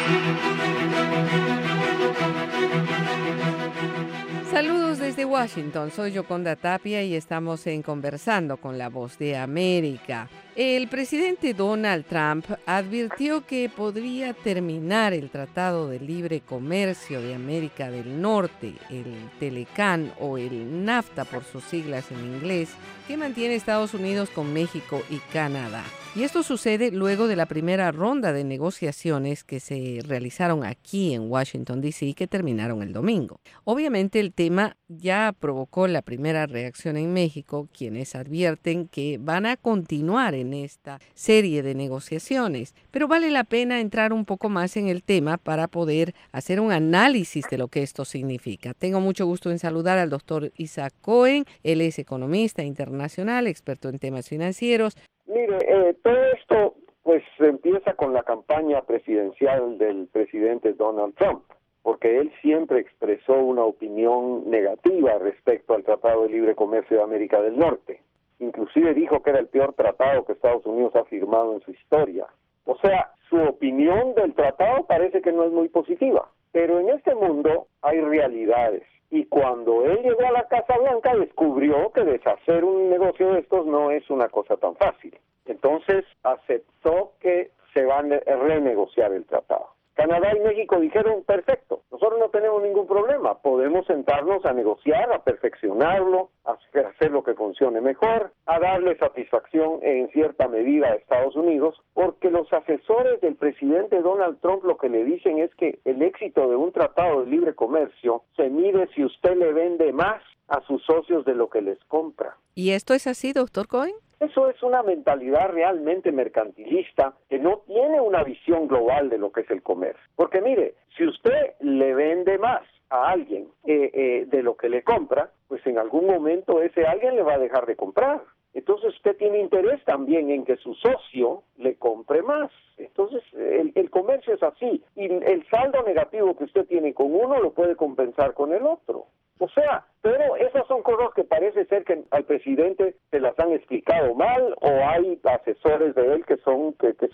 Saludos desde Washington, soy Yoconda Tapia y estamos en Conversando con la Voz de América. El presidente Donald Trump advirtió que podría terminar el Tratado de Libre Comercio de América del Norte, el TELECAN o el NAFTA por sus siglas en inglés, que mantiene Estados Unidos con México y Canadá. Y esto sucede luego de la primera ronda de negociaciones que se realizaron aquí en Washington, D.C., que terminaron el domingo. Obviamente el tema ya provocó la primera reacción en México, quienes advierten que van a continuar en esta serie de negociaciones. Pero vale la pena entrar un poco más en el tema para poder hacer un análisis de lo que esto significa. Tengo mucho gusto en saludar al doctor Isaac Cohen. Él es economista internacional, experto en temas financieros. Mire, todo esto pues empieza con la campaña presidencial del presidente Donald Trump, porque él siempre expresó una opinión negativa respecto al Tratado de Libre Comercio de América del Norte. Inclusive dijo que era el peor tratado que Estados Unidos ha firmado en su historia. O sea, su opinión del tratado parece que no es muy positiva, pero en este mundo hay realidades. Y cuando él llegó a la Casa Blanca descubrió que deshacer un negocio de estos no es una cosa tan fácil. Entonces aceptó que se va a renegociar el tratado. Canadá y México dijeron, perfecto, nosotros no tenemos ningún problema, podemos sentarnos a negociar, a perfeccionarlo, a hacer lo que funcione mejor, a darle satisfacción en cierta medida a Estados Unidos, porque los asesores del presidente Donald Trump lo que le dicen es que el éxito de un tratado de libre comercio se mide si usted le vende más a sus socios de lo que les compra. ¿Y esto es así, doctor Cohen? Eso es una mentalidad realmente mercantilista que no tiene una visión global de lo que es el comercio. Porque mire, si usted le vende más a alguien de lo que le compra, pues en algún momento ese alguien le va a dejar de comprar. Entonces usted tiene interés también en que su socio le compre más. Entonces el comercio es así. Y el saldo negativo que usted tiene con uno lo puede compensar con el otro. O sea, pero esas son cosas que parece ser que al presidente se las han explicado mal o hay asesores de él que son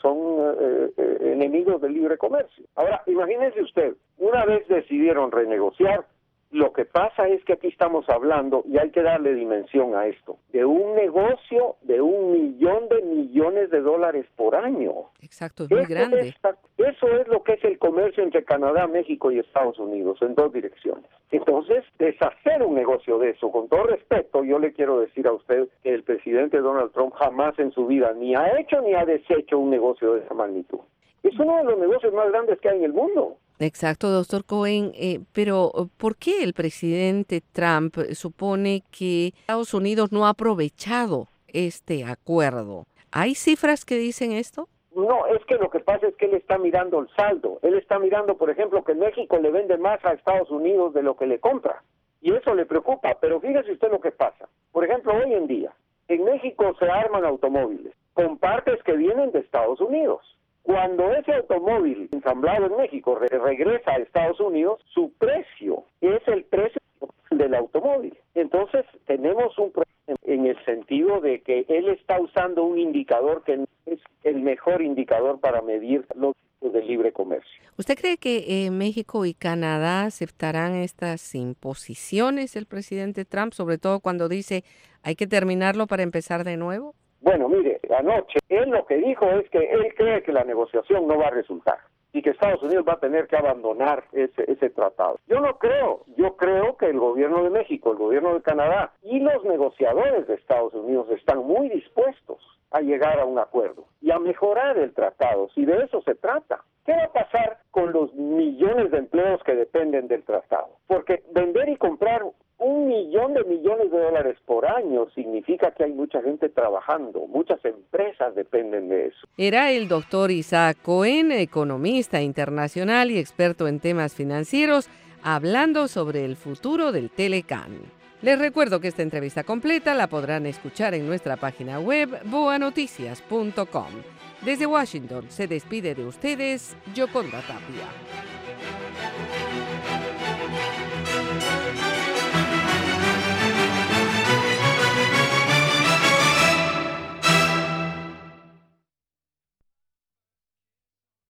enemigos del libre comercio. Ahora, imagínese usted, una vez decidieron renegociar, lo que pasa es que aquí estamos hablando, y hay que darle dimensión a esto, de un negocio de $1 millón de millones de dólares por año. Exacto, es muy grande. Eso es lo que es el comercio entre Canadá, México y Estados Unidos, en dos direcciones. Entonces, deshacer un negocio de eso, con todo respeto, yo le quiero decir a usted que el presidente Donald Trump jamás en su vida ni ha hecho ni ha deshecho un negocio de esa magnitud. Es uno de los negocios más grandes que hay en el mundo. Exacto, doctor Cohen, pero ¿por qué el presidente Trump supone que Estados Unidos no ha aprovechado este acuerdo? ¿Hay cifras que dicen esto? No, es que lo que pasa es que él está mirando el saldo. Él está mirando, por ejemplo, que México le vende más a Estados Unidos de lo que le compra. Y eso le preocupa. Pero fíjese usted lo que pasa. Por ejemplo, hoy en día, en México se arman automóviles con partes que vienen de Estados Unidos. Cuando ese automóvil ensamblado en México regresa a Estados Unidos, su precio es el precio del automóvil. Entonces, tenemos un problema en el sentido de que él está usando un indicador que no es el mejor indicador para medir los de libre comercio. ¿Usted cree que México y Canadá aceptarán estas imposiciones del presidente Trump, sobre todo cuando dice hay que terminarlo para empezar de nuevo? Bueno, mire, anoche él lo que dijo es que él cree que la negociación no va a resultar y que Estados Unidos va a tener que abandonar ese tratado. Yo no creo, yo creo que el gobierno de México, el gobierno de Canadá y los negociadores de Estados Unidos están muy dispuestos a llegar a un acuerdo y a mejorar el tratado, si de eso se trata. ¿Qué va a pasar con los millones de empleos que dependen del tratado? Porque vender y comprar $1 millón de millones de dólares por año significa que hay mucha gente trabajando, muchas empresas dependen de eso. Era el doctor Isaac Cohen, economista internacional y experto en temas financieros, hablando sobre el futuro del TELECAN. Les recuerdo que esta entrevista completa la podrán escuchar en nuestra página web boanoticias.com. Desde Washington se despide de ustedes Yoconda Tapia.